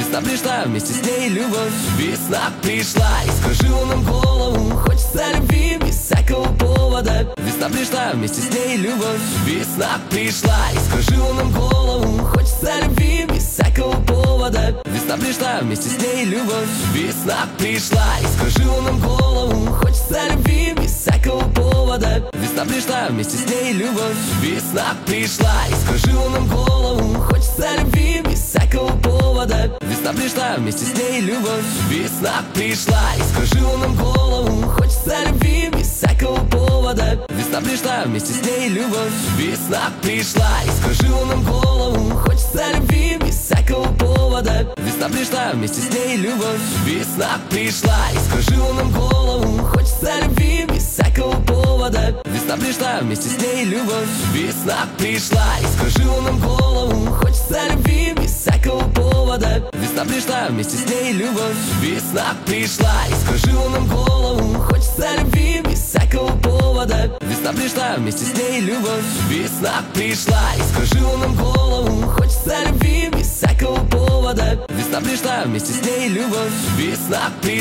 Весна пришла, вместе с ней любовь. Весна пришла и скружила нам голову. Хочется любви без всякого повода. Весна пришла, вместе с ней любовь. Весна пришла и скружила нам голову. Хочется любви без всякого повода. Весна пришла, вместе с ней любовь. Весна пришла и скружила нам голову. Хочется любви без всякого повода. Весна пришла, вместе с ней любовь. Весна пришла и скружила нам голову. Хочется любви без всякого повода. Весна пришла, вместе с ней любовь. Весна пришла и скружила нам голову. Хочется любви без всякого повода. Весна пришла, вместе с ней любовь. Весна пришла и скружила нам голову. Хочется любви без всякого повода. Весна пришла, вместе с ней любовь. Весна пришла и скружила нам голову. Хочется любви без всякого повода. Весна пришла, вместе с ней любовь. Весна пришла и скружила нам голову. Хочется любви без всякого повода. Весна пришла, вместе с ней любовь. Весна пришла и скружила нам голову. Хочется любви без всякого повода. Весна пришла, вместе с ней любовь. Весна пришла и скружила нам голову. Хочется любви без всякого повода. Весна пришла, вместе с ней любовь. Весна пришла.